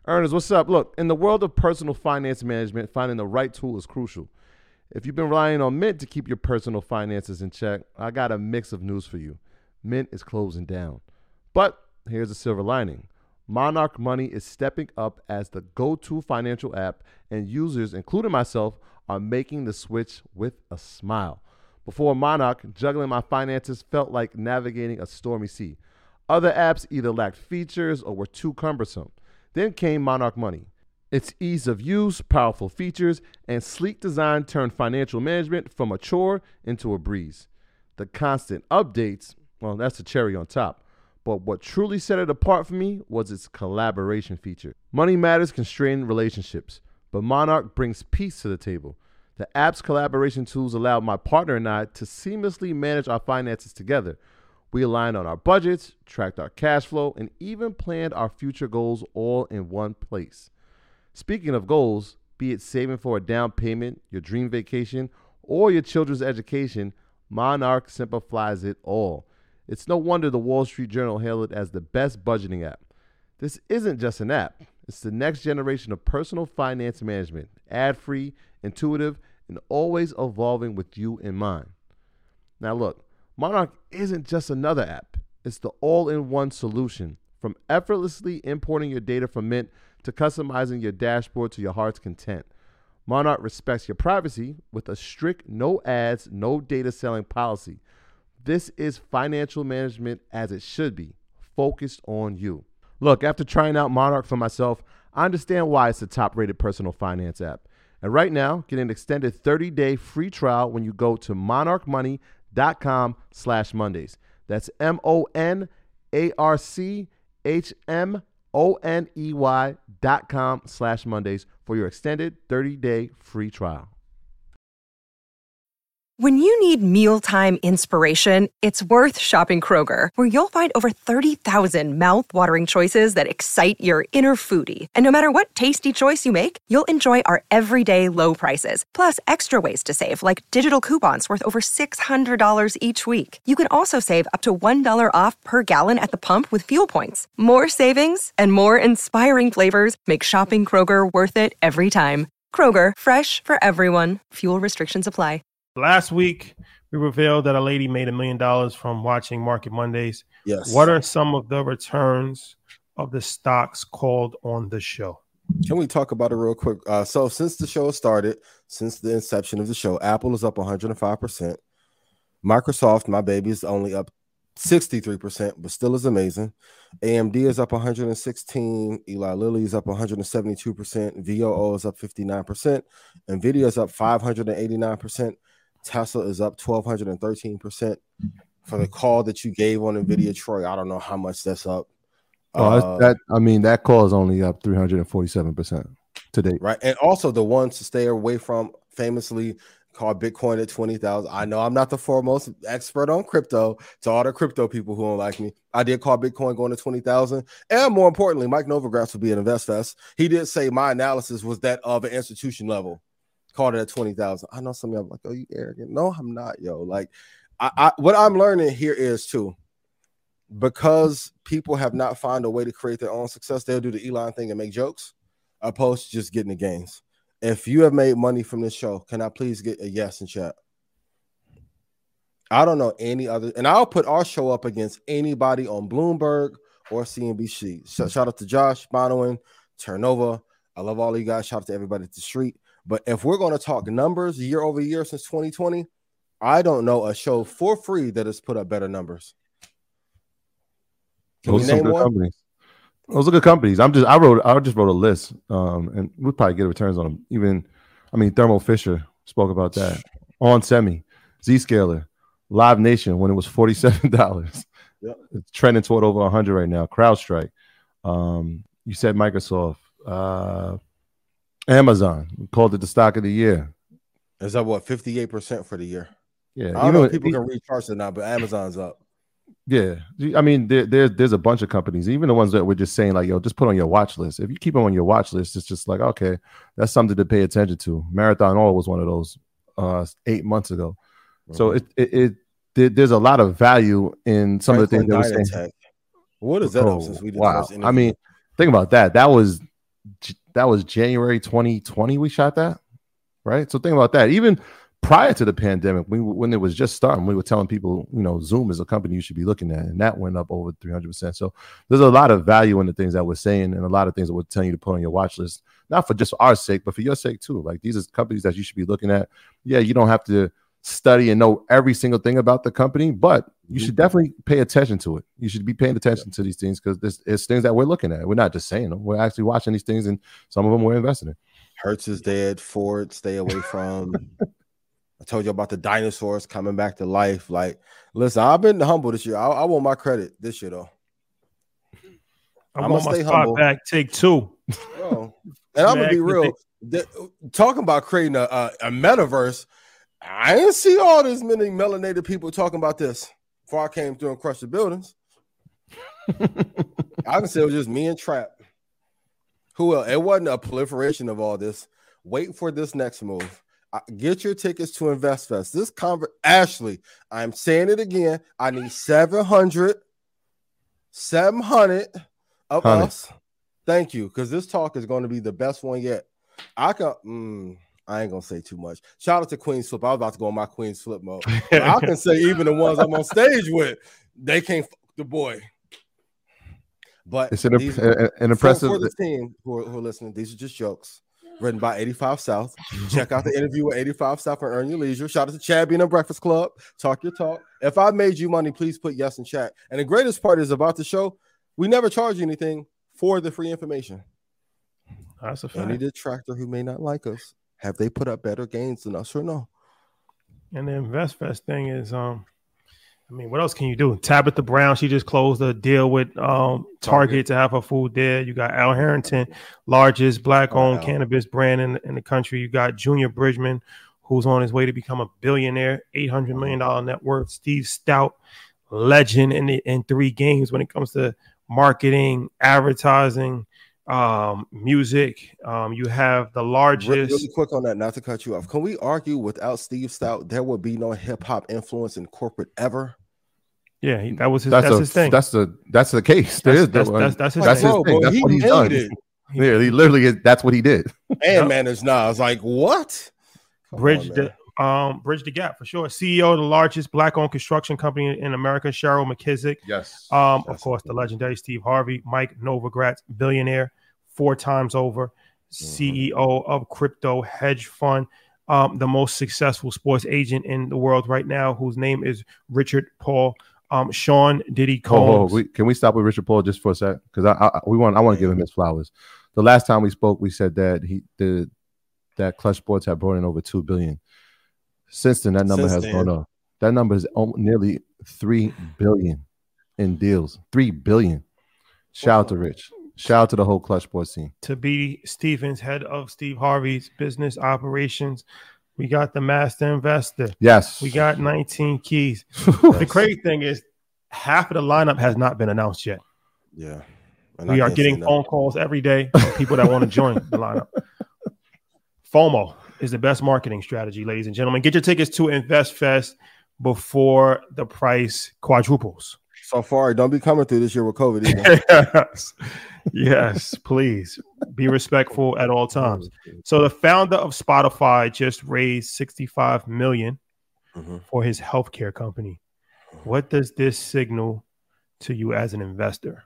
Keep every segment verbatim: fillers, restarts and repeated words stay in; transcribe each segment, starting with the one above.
Ernest, what's up? Look, in the world of personal finance management, finding the right tool is crucial. If you've been relying on Mint to keep your personal finances in check, I got a mix of news for you. Mint is closing down. But here's a silver lining. Monarch Money is stepping up as the go-to financial app, and users, including myself, are making the switch with a smile. Before Monarch, juggling my finances felt like navigating a stormy sea. Other apps either lacked features or were too cumbersome. Then came Monarch Money. Its ease of use, powerful features, and sleek design turned financial management from a chore into a breeze. The constant updates, well, that's the cherry on top. But what truly set it apart for me was its collaboration feature. Money matters constrain relationships, but Monarch brings peace to the table. The app's collaboration tools allow my partner and I to seamlessly manage our finances together. We aligned on our budgets, tracked our cash flow, and even planned our future goals all in one place. Speaking of goals, be it saving for a down payment, your dream vacation, or your children's education, Monarch simplifies it all. It's no wonder the Wall Street Journal hailed it as the best budgeting app. This isn't just an app. It's the next generation of personal finance management, ad-free, intuitive, and always evolving with you in mind. Now look, Monarch isn't just another app. It's the all-in-one solution. From effortlessly importing your data from Mint to customizing your dashboard to your heart's content. Monarch respects your privacy with a strict no ads, no data selling policy. This is financial management as it should be, focused on you. Look, after trying out Monarch for myself, I understand why it's the top-rated personal finance app. And right now, get an extended thirty-day free trial when you go to monarchmoney.com slash Mondays. That's M-O-N-A-R-C-H-M-O-N-E-Y dot com slash Mondays for your extended thirty-day free trial. When you need mealtime inspiration, it's worth shopping Kroger, where you'll find over thirty thousand mouth-watering choices that excite your inner foodie. And no matter what tasty choice you make, you'll enjoy our everyday low prices, plus extra ways to save, like digital coupons worth over six hundred dollars each week. You can also save up to one dollar off per gallon at the pump with fuel points. More savings and more inspiring flavors make shopping Kroger worth it every time. Kroger, fresh for everyone. Fuel restrictions apply. Last week, we revealed that a lady made a million dollars from watching Market Mondays. Yes. What are some of the returns of the stocks called on the show? Can we talk about it real quick? Uh, so since the show started, since the inception of the show, Apple is up one hundred five percent. Microsoft, my baby, is only up sixty-three percent, but still is amazing. A M D is up one hundred sixteen. Eli Lilly is up one hundred seventy-two percent. V O O is up fifty-nine percent. NVIDIA is up five hundred eighty-nine percent. Tesla is up one thousand two hundred thirteen percent. For the call that you gave on NVIDIA, Troy, I don't know how much that's up. Oh, uh, that I mean, that call is only up three hundred forty-seven percent to date. Right. And also the ones to stay away from, famously called Bitcoin at twenty thousand. I know I'm not the foremost expert on crypto. To all the crypto people who don't like me, I did call Bitcoin going to twenty thousand. And more importantly, Mike Novogratz will be at InvestFest. He did say my analysis was that of an institution level. Called it at twenty thousand. I know some of y'all are like, oh, you arrogant. No, I'm not, yo. Like, I, I what I'm learning here is too, because people have not found a way to create their own success, they'll do the Elon thing and make jokes, opposed to just getting the gains. If you have made money from this show, can I please get a yes in chat? I don't know any other, and I'll put our show up against anybody on Bloomberg or C N B C. So, shout out to Josh, Bonowin, Turnova. I love all of you guys. Shout out to everybody at the street. But if we're going to talk numbers year over year since twenty twenty, I don't know a show for free that has put up better numbers. Can Those we name one? Companies. Those are good companies. I'm just I wrote I just wrote a list, um, and we'll probably get returns on them. Even I mean, Thermo Fisher spoke about that. On Semi, Zscaler, Live Nation when it was forty-seven dollars. Yep. It's trending toward over one hundred right now. CrowdStrike. Um, you said Microsoft. Uh, Amazon, we called it the stock of the year. Is that what, fifty-eight percent for the year? Yeah. I don't even know if people can read charts or not, but Amazon's up. Yeah. I mean, there, there's there's a bunch of companies, even the ones that we're just saying, like, yo, just put on your watch list. If you keep them on your watch list, it's just like, okay, that's something to pay attention to. Marathon Oil was one of those uh, eight months ago. Mm-hmm. So it, it, it, it there's a lot of value in some Franklin of the things that we're saying. What is that oh, up since we did wow. this I mean, think about that. That was that was January twenty twenty. We shot that, right? So think about that. Even prior to the pandemic, we, when it was just starting, we were telling people, you know, Zoom is a company you should be looking at, and that went up over three hundred percent. So there's a lot of value in the things that we're saying, and a lot of things that we're telling you to put on your watch list, not for just our sake, but for your sake too. Like, these are companies that you should be looking at. Yeah, you don't have to study and know every single thing about the company, but you should definitely pay attention to it. You should be paying attention to these things, because it's things that we're looking at. We're not just saying them. We're actually watching these things, and some of them we're investing in. Hertz is dead. Ford, stay away from. I told you about the dinosaurs coming back to life. Like, listen, I've been humble this year. I, I want my credit this year, though. I I'm want my spot humble. back. Take two. Bro. And I'm going to be real. The, talking about creating a, a, a metaverse, I didn't see all this many melanated people talking about this before I came through and crushed the buildings. I can say it was just me and Trap. Who else? It wasn't a proliferation of all this. Wait for this next move. Get your tickets to InvestFest. This conver- Ashley, I'm saying it again. I need seven hundred, seven hundred of one hundred. Us. Thank you, because this talk is going to be the best one yet. I can. Mm, I ain't gonna say too much. Shout out to Queen's Flip. I was about to go on my Queen's Flip mode. I can say even the ones I'm on stage with, they can't fuck the boy. But it's an, these, an, an impressive for, for the team who are, who are listening. These are just jokes. Written by eighty-five South. Check out the interview with eighty-five South and Earn Your Leisure. Shout out to Chad being a Breakfast Club. Talk your talk. If I made you money, please put yes in chat. And the greatest part is about the show, we never charge you anything for the free information. That's a fact. Any detractor who may not like us, have they put up better gains than us or no? And the InvestFest thing is, um, I mean, what else can you do? Tabitha Brown, she just closed a deal with um, Target, Target to have her food there. You got Al Harrington, largest black-owned oh, cannabis brand in, in the country. You got Junior Bridgman, who's on his way to become a billionaire, eight hundred million dollars net worth. Steve Stout, legend in the, in three games when it comes to marketing, advertising, um, music. Um, you have the largest. Really, really quick on that, not to cut you off. Can we argue without Steve Stout, there would be no hip-hop influence in corporate ever? Yeah, he, that was his. That's, that's a, his thing. That's the that's the case. There is that's, that's, that's his that's thing. his thing. That's he what he's done. It. Yeah, he literally is. That's what he did. And managed now. I was like, what? Come Bridge on, the um bridge the gap for sure. C E O of the largest black-owned construction company in, in America, Cheryl McKissick. Yes. Um, That's of course, the legendary Steve Harvey, Mike Novogratz, billionaire, four times over, mm-hmm. C E O of crypto hedge fund. Um, the most successful sports agent in the world right now, whose name is Richard Paul. Um, Sean Diddy Combs. Oh, oh, we, can we stop with Richard Paul just for a sec? Because I, I we want I want to give him his flowers. The last time we spoke, we said that he the that Clutch Sports had brought in over two billion. Since then, that number Since has then. gone up. That number is nearly three billion in deals. Three billion. Shout out to Rich. Shout out to the whole Clutch Sports team. To be Stevens, head of Steve Harvey's business operations. We got the master investor. Yes. We got nineteen keys. The crazy thing is half of the lineup has not been announced yet. Yeah. And we are getting phone calls every day from people that want to join the lineup. FOMO is the best marketing strategy, ladies and gentlemen. Get your tickets to InvestFest before the price quadruples. So far, don't be coming through this year with COVID either. Yes. Yes, please be respectful at all times. So the founder of Spotify just raised sixty-five million dollars mm-hmm. for his healthcare company. What does this signal to you as an investor?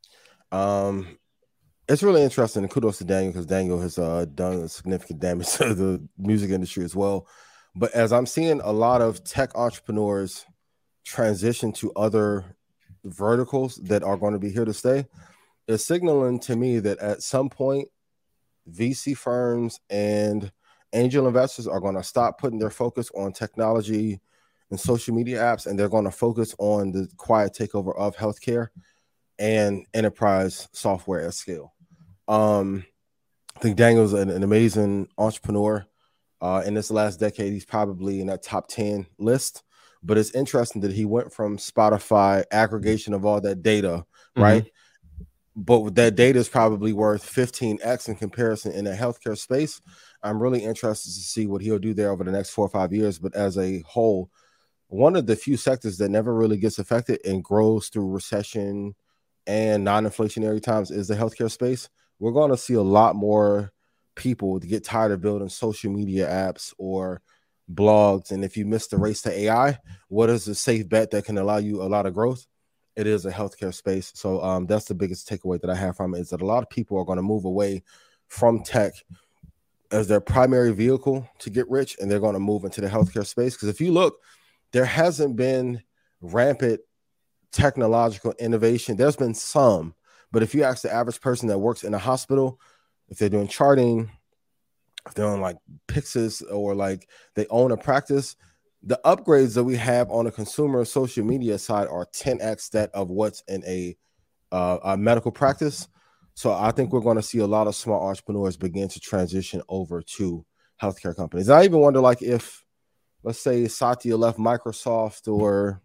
Um, it's really interesting. And kudos to Daniel, because Daniel has uh, done significant damage to the music industry as well. But as I'm seeing a lot of tech entrepreneurs transition to other verticals that are going to be here to stay, it's signaling to me that at some point V C firms and angel investors are going to stop putting their focus on technology and social media apps, and they're going to focus on the quiet takeover of healthcare and enterprise software at scale. Um, I think Daniel's an, an amazing entrepreneur. Uh, in this last decade, he's probably in that top ten list. But it's interesting that he went from Spotify aggregation of all that data, mm-hmm. right? But that data is probably worth fifteen x in comparison in the healthcare space. I'm really interested to see what he'll do there over the next four or five years. But as a whole, one of the few sectors that never really gets affected and grows through recession and non-inflationary times is the healthcare space. we're going to see a lot more people to get tired of building social media apps or blogs. And if you miss the race to A I, what is a safe bet that can allow you a lot of growth? It is a healthcare space. So um, that's the biggest takeaway that I have from it, is that a lot of people are going to move away from tech as their primary vehicle to get rich, and they're going to move into the healthcare space. Because if you look, there hasn't been rampant technological innovation. There's been some, but if you ask the average person that works in a hospital, if they're doing charting, if they're on like Pyxis, or like they own a practice, the upgrades that we have on the consumer social media side are ten x that of what's in a, uh, a medical practice. So I think we're going to see a lot of small entrepreneurs begin to transition over to healthcare companies. I even wonder, like, if, let's say, Satya left Microsoft, or,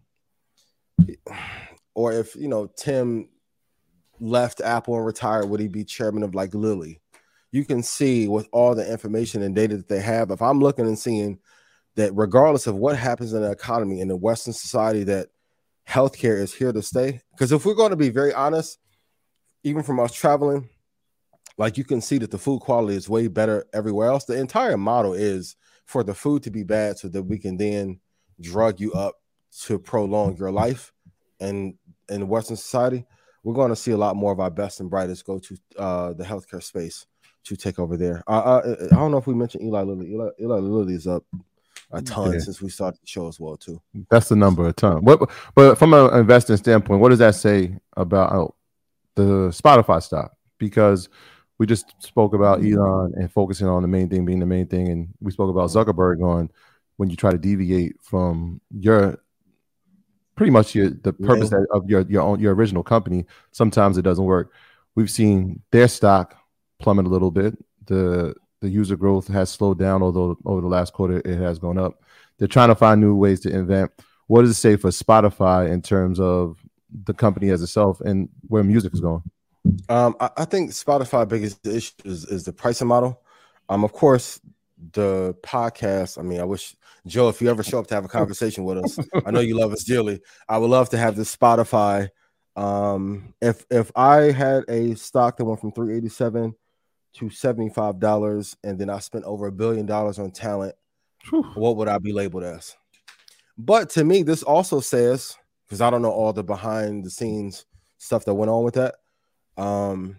or if, you know, Tim left Apple and retired, would he be chairman of like Lilly? You can see with all the information and data that they have, if I'm looking and seeing that regardless of what happens in the economy in the Western society, that healthcare is here to stay. Because if we're going to be very honest, even from us traveling, like, you can see that the food quality is way better everywhere else. The entire model is for the food to be bad so that we can then drug you up to prolong your life. And in Western society, we're going to see a lot more of our best and brightest go to uh, the healthcare space to take over there. Uh, I, I don't know if we mentioned Eli Lilly. Eli, Eli Lilly is up a ton yeah. since we started the show as well, too. That's the number, a ton. What, but from an investing standpoint, what does that say about oh, the Spotify stock? Because we just spoke about Elon and focusing on the main thing being the main thing, and we spoke about Zuckerberg on when you try to deviate from your pretty much your the purpose yeah. of your your own your original company. Sometimes it doesn't work. We've seen their stock plummet a little bit. The the user growth has slowed down, although over the last quarter it has gone up. They're trying to find new ways to invent. What does it say for Spotify in terms of the company as itself and where music is going? Um, I, I think Spotify biggest issue is, is the pricing model. Um, of course, the podcast. I mean, I wish, Joe, if you ever show up to have a conversation with us, I know you love us dearly. I would love to have this Spotify. Um, if if I had a stock that went from three eighty-seven to seventy-five dollars, and then I spent over a billion dollars on talent, Whew. what would I be labeled as? But to me, this also says, because I don't know all the behind the scenes stuff that went on with that, um,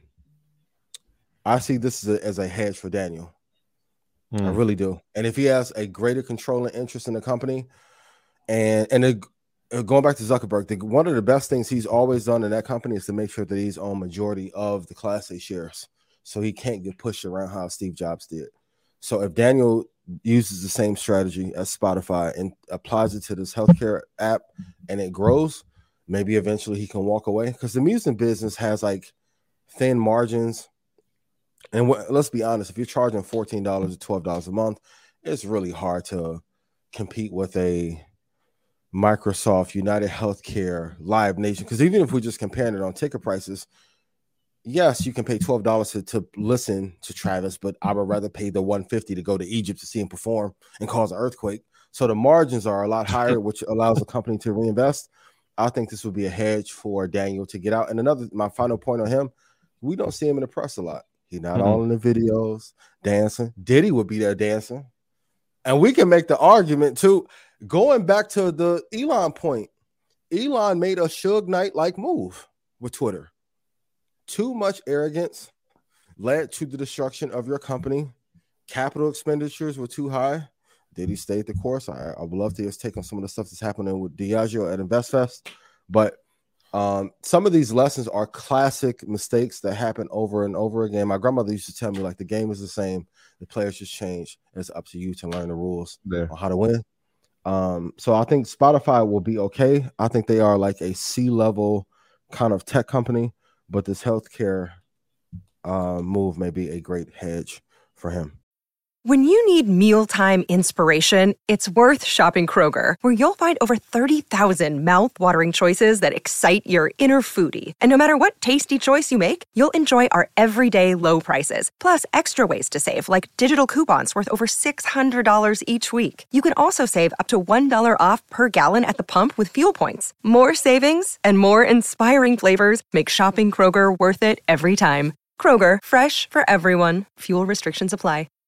I see this as a, as a hedge for Daniel. Mm. I really do. And if he has a greater controlling interest in the company, and and it, going back to Zuckerberg, the, one of the best things he's always done in that company is to make sure that he's on majority of the Class A shares, so he can't get pushed around how Steve Jobs did. So if Daniel uses the same strategy as Spotify and applies it to this healthcare app and it grows, maybe eventually he can walk away, because the music business has like thin margins. And wh- let's be honest, if you're charging fourteen dollars or twelve dollars a month, it's really hard to compete with a Microsoft, United Healthcare, Live Nation. Because even if we're just comparing it on ticket prices, yes, you can pay twelve dollars to, to listen to Travis, but I would rather pay the one hundred fifty dollars to go to Egypt to see him perform and cause an earthquake. So the margins are a lot higher, which allows the company to reinvest. I think this would be a hedge for Daniel to get out. And another, my final point on him, we don't see him in the press a lot. He's not mm-hmm. all in the videos dancing. Diddy would be there dancing. And we can make the argument too, going back to the Elon point, Elon made a Suge Knight-like move with Twitter. Too much arrogance led to the destruction of your company. Capital expenditures were too high. Did he stay the course? I, I would love to just take on some of the stuff that's happening with Diageo at InvestFest. But um, some of these lessons are classic mistakes that happen over and over again. My grandmother used to tell me, like, the game is the same. The players just change. It's up to you to learn the rules there on how to win. Um, so I think Spotify will be okay. I think they are like a C-level kind of tech company, but this healthcare uh, move may be a great hedge for him. When you need mealtime inspiration, it's worth shopping Kroger, where you'll find over thirty thousand mouth-watering choices that excite your inner foodie. And no matter what tasty choice you make, you'll enjoy our everyday low prices, plus extra ways to save, like digital coupons worth over six hundred dollars each week. You can also save up to one dollar off per gallon at the pump with fuel points. More savings and more inspiring flavors make shopping Kroger worth it every time. Kroger, fresh for everyone. Fuel restrictions apply.